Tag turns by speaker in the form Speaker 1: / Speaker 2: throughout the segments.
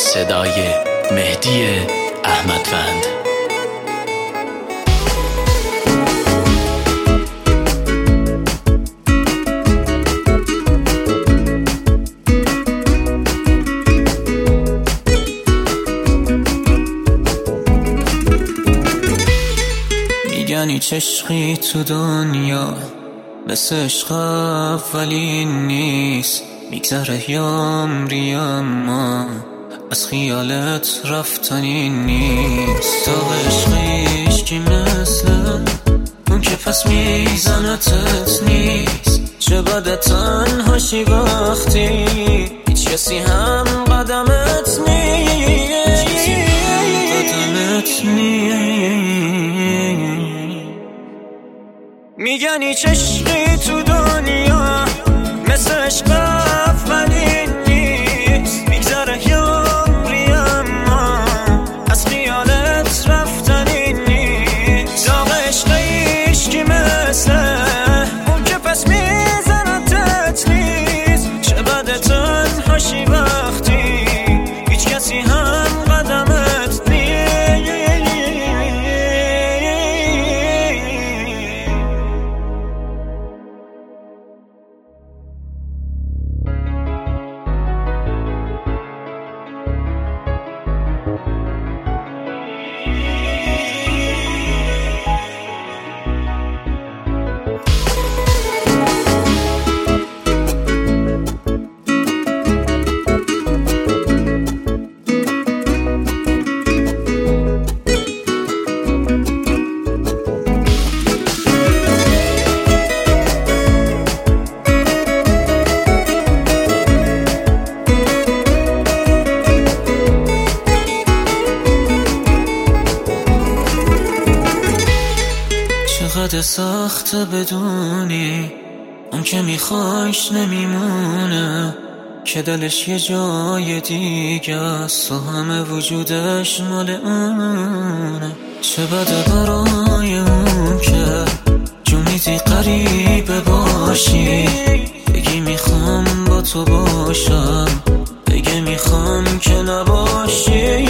Speaker 1: صدای مهدی احمدوند.
Speaker 2: میگن هیچ عشقی تو دنیا مثل عشق اولین نیست، میگذره یامری اما از خیالت رفتنی نیست. تا عشقیش که مثل اون که پس میزنتت نیست. چه بده تنهاشی وقتی هیچ کسی هم قدمت نیست. میگن هیچ عشقی تو دنیا مثل عشق اولین نیست، میگذره یامری اما از خیالت رفتنی نیست. داغ عشقیش که مثل اون که پس میزنتت نیست. چه بده تنهاشی وقتی هیچ کسی هم قدمت نیست. چقدر سخت بدونی اون که میخوایش نمیمونه، که دلش یه جای دیگه است و همه وجودش مال اونه. چه بده برای اون که جونیدی قریبه باشی، بگی میخوام با تو باشم، بگی میخوام که نباشی.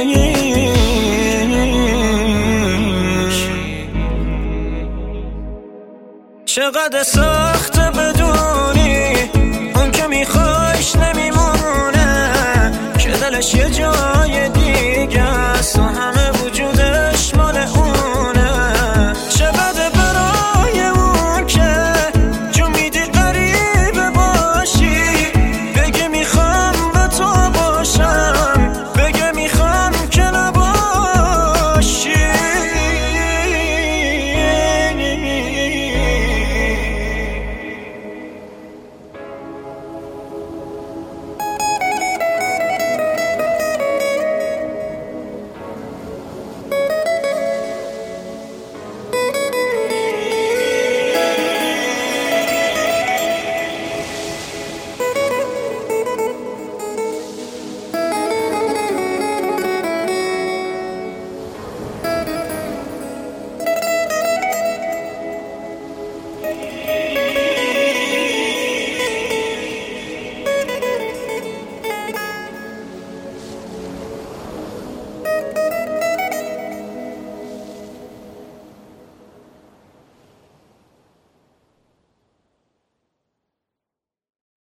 Speaker 2: چقدر سخت بدونی اون که میخوایش نمیمونه، که دلش یه جای دیگه است و همه